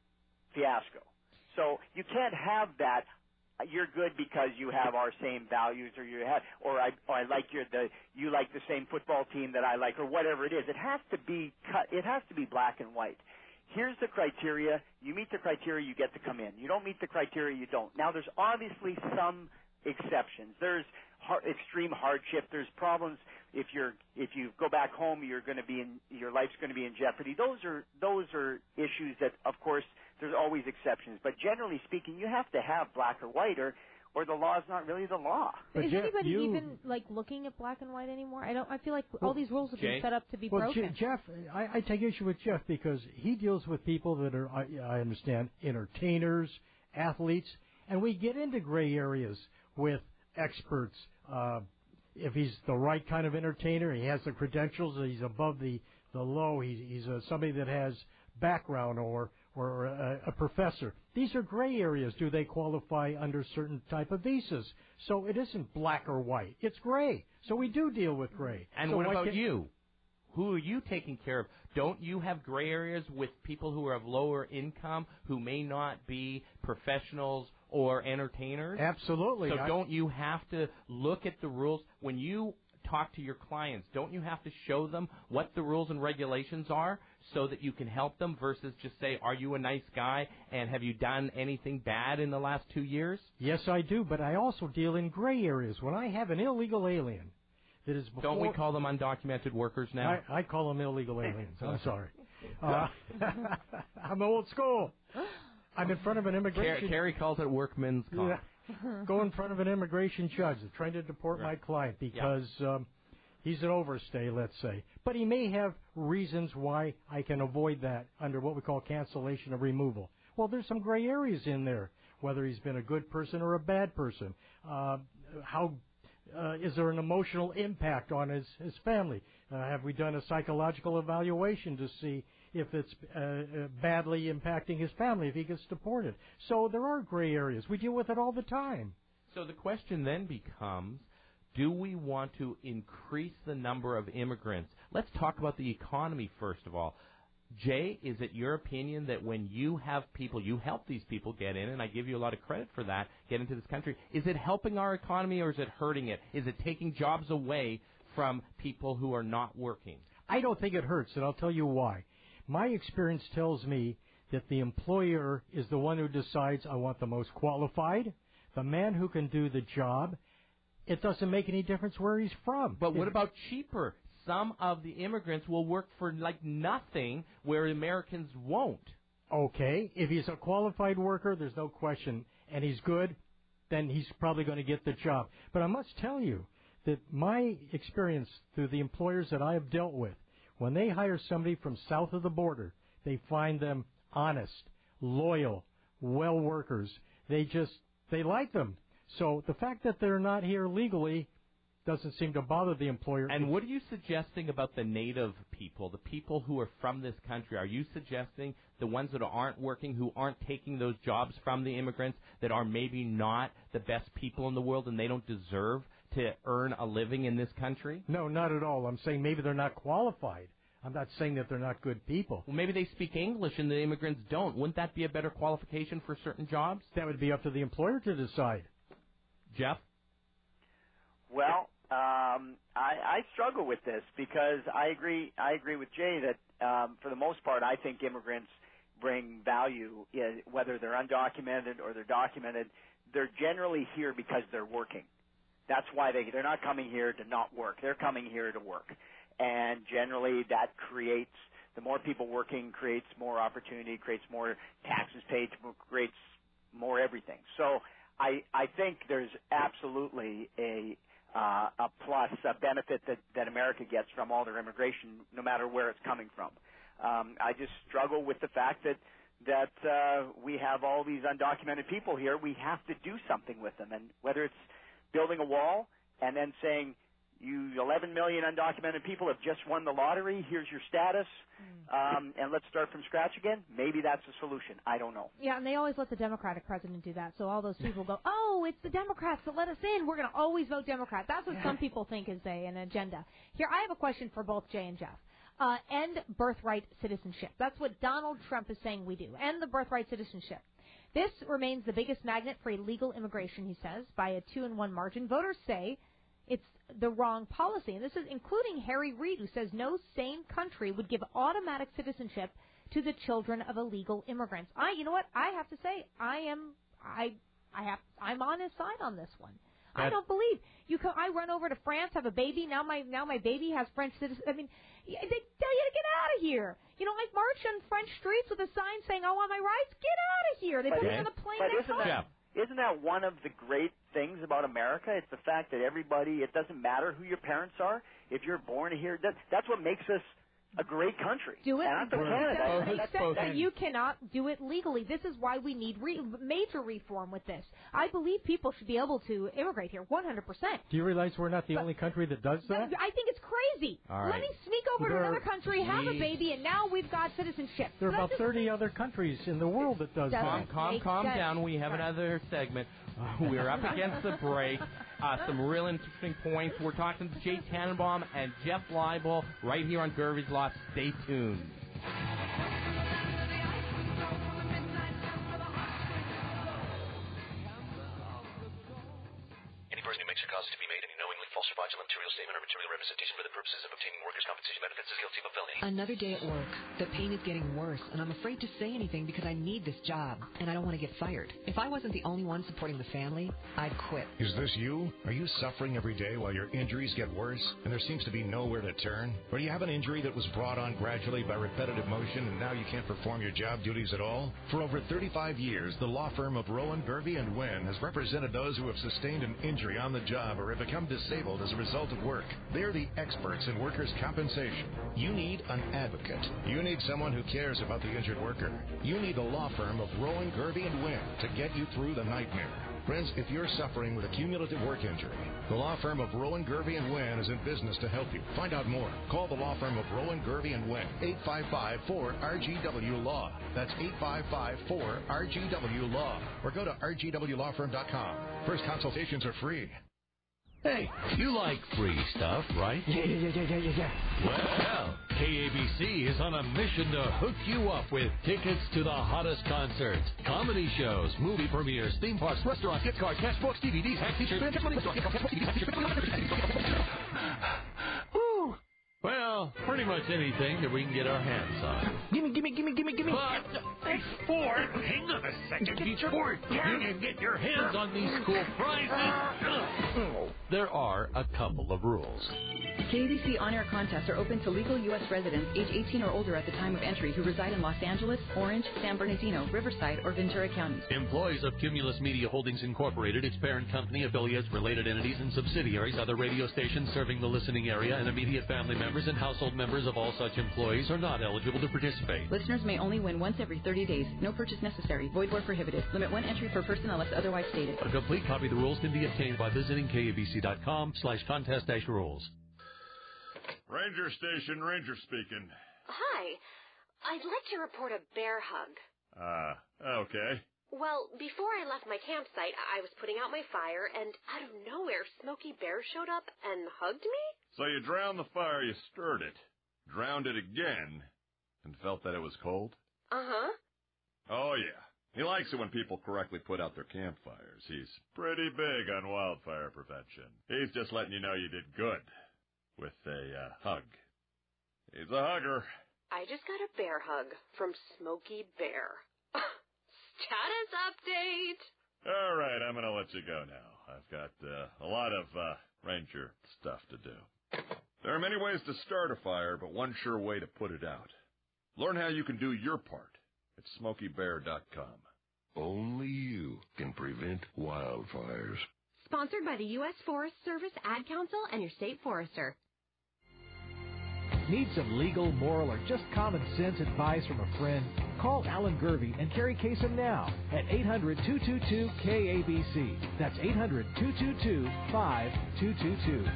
fiasco. So you can't have that. You're good because you have our same values, or I like you like the same football team that I like, or whatever it is. It has to be It has to be black and white. Here's the criteria. You meet the criteria, you get to come in. You don't meet the criteria, you don't. Now, there's obviously some exceptions. There's extreme hardship. There's problems. If you go back home, your life's going to be in jeopardy. Those are issues that, of course, there's always exceptions. But generally speaking, you have to have black or white, or the law is not really the law. But is anybody even looking at black and white anymore? I feel like all these rules have been set up to be broken. Jeff, I take issue with Jeff because he deals with people that are, I understand, entertainers, athletes, and we get into gray areas with experts. If he's the right kind of entertainer, he has the credentials, he's above the low, he's somebody that has background or a professor. These are gray areas. Do they qualify under certain type of visas? So it isn't black or white. It's gray. So we do deal with gray. And so what about you? Who are you taking care of? Don't you have gray areas with people who are of lower income, who may not be professionals or entertainers? Absolutely. So don't you have to look at the rules? When you talk to your clients? Don't you have to show them what the rules and regulations are so that you can help them versus just say, are you a nice guy and have you done anything bad in the last 2 years? Yes, I do, but I also deal in gray areas. When I have an illegal alien that is before... Don't we call them undocumented workers now? I call them illegal aliens. I'm sorry. I'm old school. I'm in front of an immigration... Kerry calls it workman's comp. Yeah. Go in front of an immigration judge trying to deport my client because he's an overstay, let's say. But he may have reasons why I can avoid that under what we call cancellation of removal. Well, there's some gray areas in there, whether he's been a good person or a bad person. Is there an emotional impact on his family? Have we done a psychological evaluation to see if it's badly impacting his family if he gets deported? So there are gray areas. We deal with it all the time. So the question then becomes, do we want to increase the number of immigrants? Let's talk about the economy first of all. Jay, is it your opinion that when you have people, you help these people get in, and I give you a lot of credit for that, get into this country, is it helping our economy or is it hurting it? Is it taking jobs away from people who are not working? I don't think it hurts, and I'll tell you why. My experience tells me that the employer is the one who decides, I want the most qualified, the man who can do the job. It doesn't make any difference where he's from. But what about cheaper? Some of the immigrants will work for like nothing where Americans won't. Okay, if he's a qualified worker, there's no question, and he's good, then he's probably going to get the job. But I must tell you that my experience through the employers that I have dealt with, when they hire somebody from south of the border, they find them honest, loyal, well workers. They like them. So the fact that they're not here legally doesn't seem to bother the employer. And what are you suggesting about the native people, the people who are from this country? Are you suggesting the ones that aren't working, who aren't taking those jobs from the immigrants, that are maybe not the best people in the world and they don't deserve to earn a living in this country? No, not at all. I'm saying maybe they're not qualified. I'm not saying that they're not good people. Well, maybe they speak English and the immigrants don't. Wouldn't that be a better qualification for certain jobs? That would be up to the employer to decide. Jeff? Well, I struggle with this because I agree with Jay that for the most part I think immigrants bring value, whether they're undocumented or they're documented. They're generally here because they're working. That's why they're not coming here to not work. They're coming here to work. And generally that creates, the more people working creates more opportunity, creates more taxes paid, creates more everything. So I think there's absolutely a plus, a benefit that America gets from all their immigration, no matter where it's coming from. I just struggle with the fact that we have all these undocumented people here. We have to do something with them, and whether it's building a wall and then saying, you 11 million undocumented people have just won the lottery, here's your status, and let's start from scratch again. Maybe that's a solution. I don't know. Yeah, and they always let the Democratic president do that. So all those people go, oh, it's the Democrats that let us in. We're going to always vote Democrat. That's what some people think is an agenda. Here, I have a question for both Jay and Jeff. End birthright citizenship. That's what Donald Trump is saying we do. End the birthright citizenship. This remains the biggest magnet for illegal immigration, he says, by a 2-1 margin. Voters say it's the wrong policy. And this is including Harry Reid, who says no sane country would give automatic citizenship to the children of illegal immigrants. You know what? I have to say, I'm on his side on this one. I don't believe I run over to France, have a baby. Now my baby has French citizenship. I mean, they tell you to get out of here. I march on French streets with a sign saying, "I want my rights." Get out of here. They put me on the plane next time. Isn't that one of the great things about America? It's the fact that everybody, it doesn't matter who your parents are. If you're born here, that's what makes us a great country. Do it. And Canada. Makes sense that you cannot do it legally. This is why we need major reform with this. I believe people should be able to immigrate here 100%. Do you realize we're not the only country that does that? I think it's crazy. All right. Let me sneak over to another country, have a baby, and now we've got citizenship. There are about 30 other countries in the world that does that. Calm down. We have another segment. We're up against the break. Some real interesting points. We're talking to Jay Tannenbaum and Jeff Leibel right here on Gervais Law. Stay tuned. Any person who makes a cause to be made any knowingly falsifies fraudulent material statement or material representation for the purposes of obtaining workers' compensation benefits is guilty of a felony. Another day at work. The pain is getting worse, and I'm afraid to say anything because I need this job, and I don't want to get fired. If I wasn't the only one supporting the family, I'd quit. Is this you? Are you suffering every day while your injuries get worse and there seems to be nowhere to turn? Or do you have an injury that was brought on gradually by repetitive motion and now you can't perform your job duties at all? For over 35 years, the law firm of Rowan, Gervey & Wynn has represented those who have sustained an injury on the job or have become disabled as a result of work. They're the experts in workers' compensation. You need an advocate. You need someone who cares about the injured worker. You need the law firm of Rowan, Gervey & Wynn to get you through the nightmare. Friends, if you're suffering with a cumulative work injury, the law firm of Rowan, Gervey & Wynn is in business to help you. Find out more. Call the law firm of Rowan, Gervey & Wynn, 855-4RGW-LAW. That's 855-4RGW-LAW. Or go to rgwlawfirm.com. First consultations are free. Hey, you like free stuff, right? Yeah. Well, KABC is on a mission to hook you up with tickets to the hottest concerts, comedy shows, movie premieres, theme parks, restaurants, gift cards, cash books, DVDs, hack t-shirts, and money. Woo! Well, pretty much anything that we can get our hands on. Gimme. But, hey, Sport, hang on a second. Sport, you can get your hands on these cool prizes. There are a couple of rules. KABC on-air contests are open to legal U.S. residents age 18 or older at the time of entry who reside in Los Angeles, Orange, San Bernardino, Riverside, or Ventura counties. Employees of Cumulus Media Holdings Incorporated, its parent company, affiliates, related entities, and subsidiaries, other radio stations serving the listening area, and immediate family members and household members of all such employees are not eligible to participate. Listeners may only win once every 30 days. No purchase necessary. Void where prohibited. Limit one entry per person unless otherwise stated. A complete copy of the rules can be obtained by visiting kabc.com/contest-rules. Ranger Station, Ranger speaking. Hi. I'd like to report a bear hug. Okay. Well, before I left my campsite, I was putting out my fire, and out of nowhere, Smokey Bear showed up and hugged me? So you drowned the fire, you stirred it, drowned it again, and felt that it was cold? Uh-huh. Oh, yeah. He likes it when people correctly put out their campfires. He's pretty big on wildfire prevention. He's just letting you know you did good. With a hug. He's a hugger. I just got a bear hug from Smokey Bear. Status update! All right, I'm going to let you go now. I've got a lot of ranger stuff to do. There are many ways to start a fire, but one sure way to put it out. Learn how you can do your part at SmokeyBear.com. Only you can prevent wildfires. Sponsored by the U.S. Forest Service, Ad Council, and your state forester. Need some legal, moral, or just common sense advice from a friend? Call Alan Gervey and Carrie Kasem now at 800-222-KABC. That's 800-222-5222.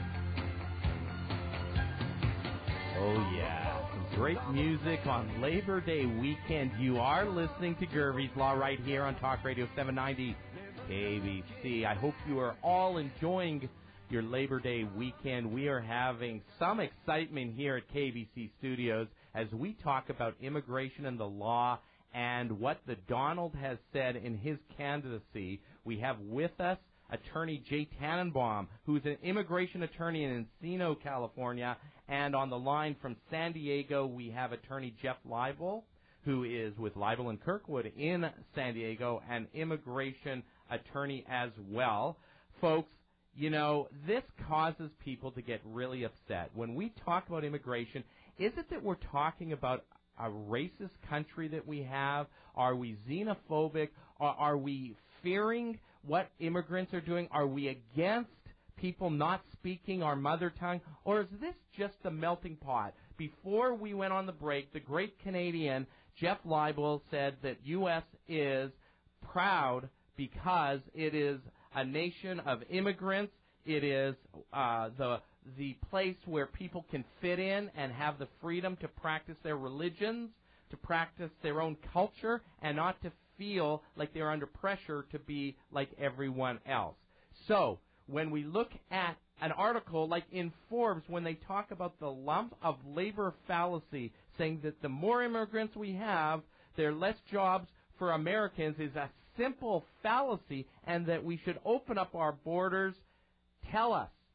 Oh, yeah. Some great music on Labor Day weekend. You are listening to Gervey's Law right here on Talk Radio 790 KABC. I hope you are all enjoying your Labor Day weekend. We are having some excitement here at KABC Studios as we talk about immigration and the law and what the Donald has said in his candidacy. We have with us Attorney Jay Tannenbaum, who's an immigration attorney in Encino, California, and on the line from San Diego, we have Attorney Jeff Leibel, who is with Leibel and Kirkwood in San Diego, an immigration attorney as well. Folks, you know, this causes people to get really upset. When we talk about immigration, is it that we're talking about a racist country that we have? Are we xenophobic? Are we fearing what immigrants are doing? Are we against people not speaking our mother tongue? Or is this just a melting pot? Before we went on the break, the great Canadian Jeff Leibel said that U.S. is proud because it is a nation of immigrants. It is the place where people can fit in and have the freedom to practice their religions, to practice their own culture, and not to feel like they're under pressure to be like everyone else. So when we look at an article like in Forbes, when they talk about the lump of labor fallacy, saying that the more immigrants we have, there are less jobs for Americans, is a simple fallacy, and that we should open up our borders. Tell us,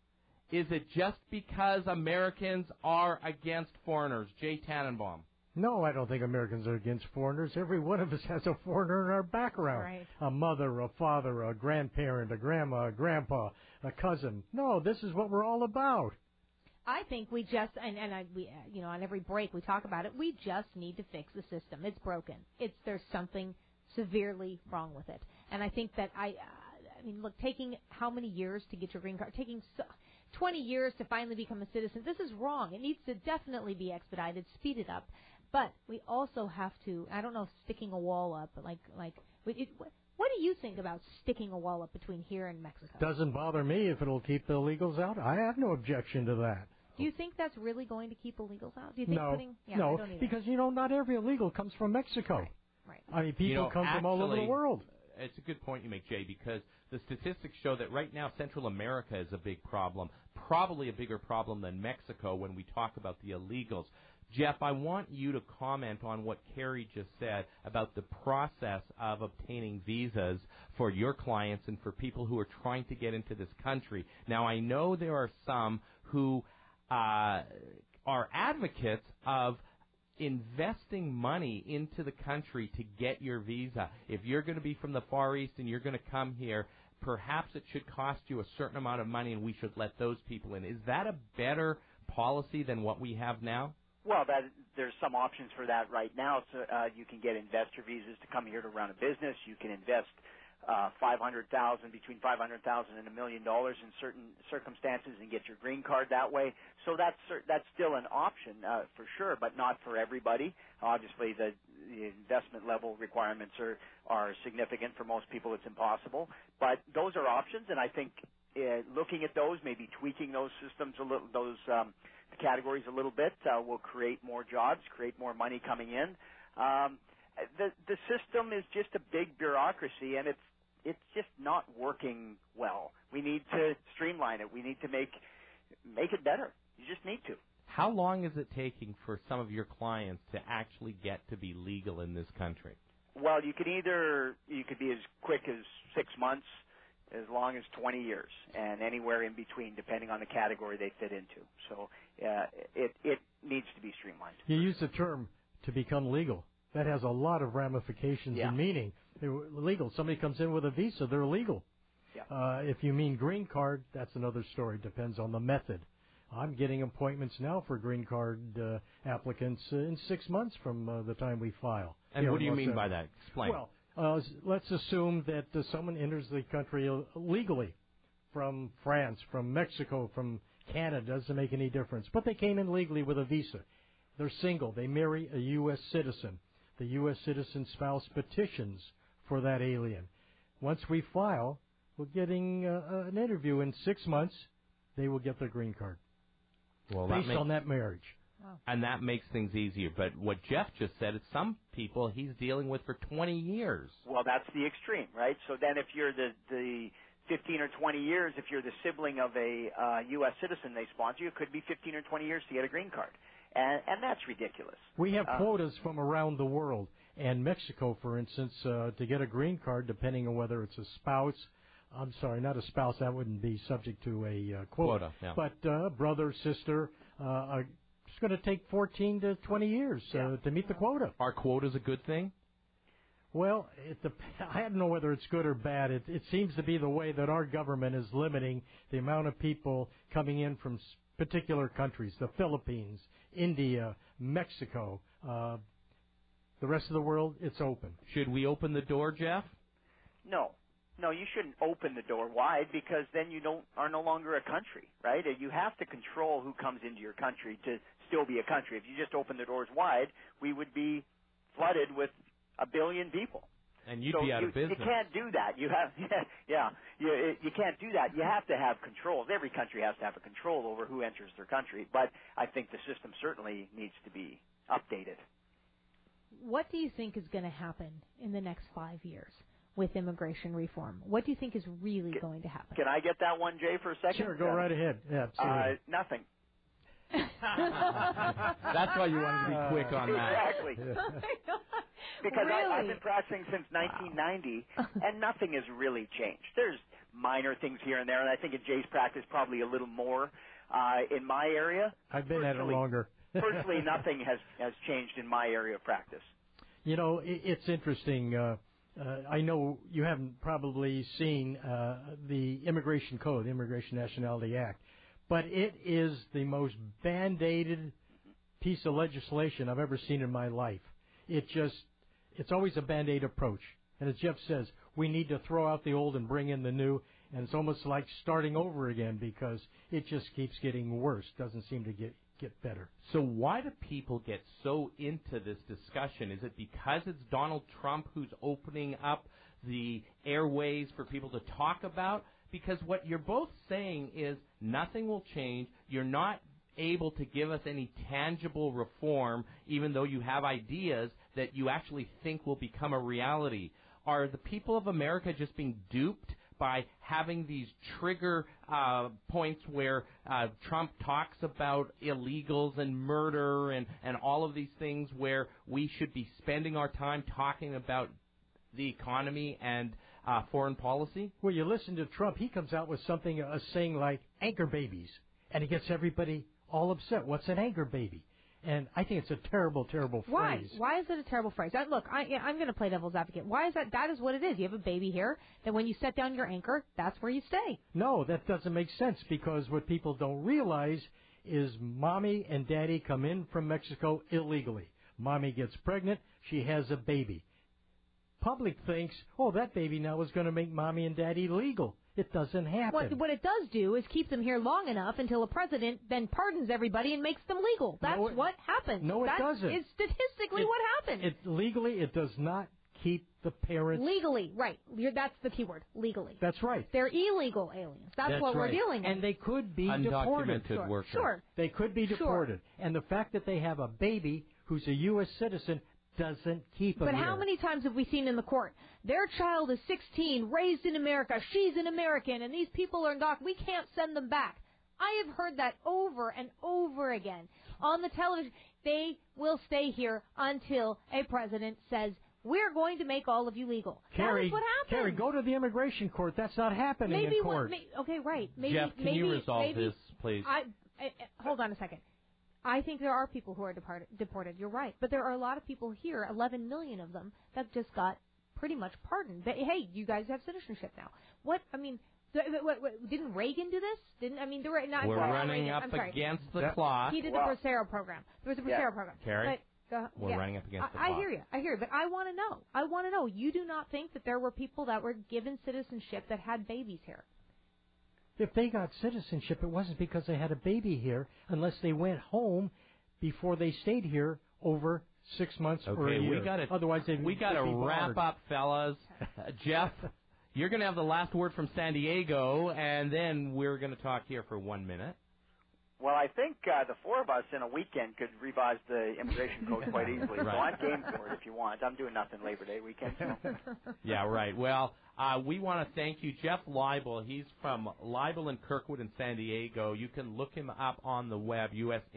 Is it just because Americans are against foreigners? Jay Tannenbaum. No, I don't think Americans are against foreigners. Every one of us has a foreigner in our background. Right. A mother, a father, a grandparent, a grandma, a grandpa, a cousin. No, this is what we're all about. I think we just, we on every break we talk about it, we just need to fix the system. It's broken. There's something severely wrong with it. And I think that look, taking how many years to get your green card, taking 20 years to finally become a citizen, this is wrong. It needs to definitely be expedited, speeded up. But we also have to, I don't know if sticking a wall up, what do you think about sticking a wall up between here and Mexico? Doesn't bother me if it'll keep the illegals out. I have no objection to that. Do you think that's really going to keep illegals out? Do you think no, I don't either. Because, not every illegal comes from Mexico. Right. I mean, people come from all over the world. It's a good point you make, Jay, because the statistics show that right now Central America is a big problem, probably a bigger problem than Mexico when we talk about the illegals. Jeff, I want you to comment on what Carrie just said about the process of obtaining visas for your clients and for people who are trying to get into this country. Now, I know there are some who are advocates of investing money into the country to get your visa. If you're going to be from the Far East and you're going to come here, perhaps it should cost you a certain amount of money and we should let those people in. Is that a better policy than what we have now? Well, there's some options for that right now. So you can get investor visas to come here to run a business. You can invest between $500,000 and $1 million in certain circumstances and get your green card that way. So that's still an option for sure, but not for everybody. Obviously, the investment level requirements are significant. For most people, it's impossible. But those are options, and I think looking at those, maybe tweaking those systems a little, the categories a little bit, will create more jobs, create more money coming in. The system is just a big bureaucracy, and it's just not working well. We need to streamline it. We need to make it better. You just need to. How long is it taking for some of your clients to actually get to be legal in this country? Well, you could be as quick as 6 months, as long as 20 years, and anywhere in between, depending on the category they fit into. So it needs to be streamlined. You use the term to become legal. That has a lot of ramifications and meaning. They're legal. Somebody comes in with a visa, they're legal. Yeah. If you mean green card, that's another story. Depends on the method. I'm getting appointments now for green card applicants in 6 months from the time we file. And what do you mean by that? Explain. Well, let's assume that someone enters the country legally from France, from Mexico, from Canada. Doesn't make any difference. But they came in legally with a visa. They're single. They marry a U.S. citizen. The U.S. citizen spouse petitions for that alien. Once we file, we're getting an interview in 6 months. They will get their green card based on that marriage. Wow. And that makes things easier. But what Jeff just said is some people he's dealing with for 20 years. Well, that's the extreme, right? So then if you're the 15 or 20 years, if you're the sibling of a U.S. citizen they sponsor you, it could be 15 or 20 years to get a green card. And that's ridiculous. We have quotas from around the world. And Mexico, for instance, to get a green card, depending on whether it's a spouse, I'm sorry, not a spouse, that wouldn't be subject to a quota. Yeah. But brother, sister, it's going to take 14 to 20 years to meet the quota. Are quotas a good thing? Well, I don't know whether it's good or bad. It seems to be the way that our government is limiting the amount of people coming in from particular countries, the Philippines, India, Mexico. The rest of the world, it's open. Should we open the door, Jeff? No, you shouldn't open the door wide, because then you are no longer a country, right? You have to control who comes into your country to still be a country. If you just open the doors wide, we would be flooded with 1 billion people. And you'd be out of business. You can't do that. You can't do that. You have to have controls. Every country has to have a control over who enters their country. But I think the system certainly needs to be updated. What do you think is going to happen in the next 5 years with immigration reform? What do you think is really going to happen? Can I get that one, Jay, for a second? Sure, go right ahead. Yeah, absolutely. Nothing. That's why you wanted to be quick on that. Exactly. Because really? I've been practicing since 1990, and nothing has really changed. minor things here and there, and I think in Jay's practice probably a little more. In my area, I've been at it longer. Personally, nothing has changed in my area of practice. You know, it's interesting. I know you haven't probably seen the Immigration Code, the Immigration Nationality Act, but it is the most band-aided piece of legislation I've ever seen in my life. It's always a band-aid approach. And as Jeff says, we need to throw out the old and bring in the new, and it's almost like starting over again because it just keeps getting worse. Doesn't seem to get better. So why do people get so into this discussion? Is it because it's Donald Trump who's opening up the airways for people to talk about? Because what you're both saying is nothing will change. You're not able to give us any tangible reform, even though you have ideas that you actually think will become a reality. Are the people of America just being duped by having these trigger points where Trump talks about illegals and murder and all of these things where we should be spending our time talking about the economy and foreign policy? Well, you listen to Trump, he comes out with something, saying like anchor babies, and he gets everybody all upset. What's an anchor baby? And I think it's a terrible, terrible phrase. Why is it a terrible phrase? Look, I'm going to play devil's advocate. Why is that? That is what it is. You have a baby here, then when you set down your anchor, that's where you stay. No, that doesn't make sense because what people don't realize is mommy and daddy come in from Mexico illegally. Mommy gets pregnant. She has a baby. Public thinks, oh, that baby now is going to make mommy and daddy legal. It doesn't happen. What it does do is keep them here long enough until a president then pardons everybody and makes them legal. That's what happens. No, it doesn't. It's statistically what happens. Legally, it does not keep the parents. Legally, right. That's the key word, legally. That's right. They're illegal aliens. That's what we're dealing with. And they could be deported. Undocumented workers. Sure. They could be deported. And the fact that they have a baby who's a U.S. citizen doesn't keep them But here. how many times have we seen in the court, their child is 16, raised in America, she's an American, and these people are undocumented, we can't send them back. I have heard that over and over again on the television. They will stay here until a president says, we're going to make all of you legal. Carrie, that is what happens. Carrie, go to the immigration court. That's not happening in court. Okay, right. Jeff, can you resolve this, please? Hold on a second. I think there are people who are deported. You're right. But there are a lot of people here, 11 million of them, that just got pretty much pardoned. Hey, you guys have citizenship now. Didn't Reagan do this? We're running up against the clock. He did the Bracero program. There was a Bracero program. Carrie, we're running up against the clock. I hear you. But I want to know. You do not think that there were people that were given citizenship that had babies here? If they got citizenship, it wasn't because they had a baby here, unless they went home before they stayed here over 6 months or a year. Otherwise, we got to wrap up, fellas. Jeff, you're going to have the last word from San Diego, and then we're going to talk here for 1 minute. Well, I think the four of us in a weekend could revise the immigration code quite easily. Right. So I'm game for it if you want. I'm doing nothing Labor Day weekend. So. Yeah, right. Well, we want to thank you, Jeff Leibel. He's from Leibel and Kirkwood in San Diego. You can look him up on the web,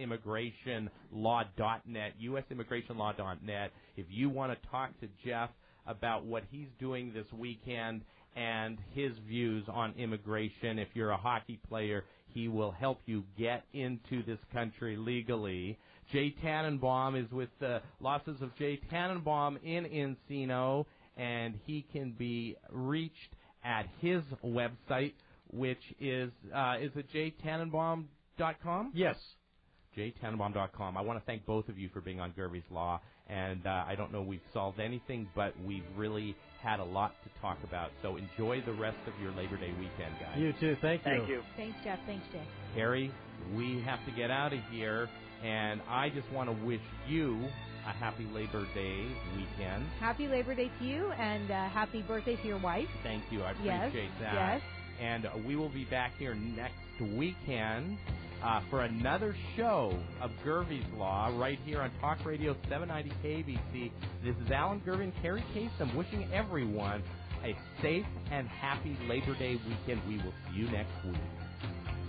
usimmigrationlaw.net, usimmigrationlaw.net. If you want to talk to Jeff about what he's doing this weekend and his views on immigration, if you're a hockey player, he will help you get into this country legally. Jay Tannenbaum is with the Losses of Jay Tannenbaum in Encino, and he can be reached at his website, which is it jtannenbaum.com? Yes. jtannenbaum.com. I want to thank both of you for being on Gervie's Law, and I don't know we've solved anything, but we've really had a lot to talk about. So enjoy the rest of your Labor Day weekend, guys. You too. Thank you. Thank you. Thanks, Jeff. Thanks, Jay. Harry, we have to get out of here, and I just want to wish you a happy Labor Day weekend. Happy Labor Day to you, and happy birthday to your wife. Thank you. I appreciate that. Yes. And we will be back here next weekend for another show of Gervie's Law right here on Talk Radio 790 KBC. This is Alan Gervie and Carrie Kasem wishing everyone a safe and happy Labor Day weekend. We will see you next week.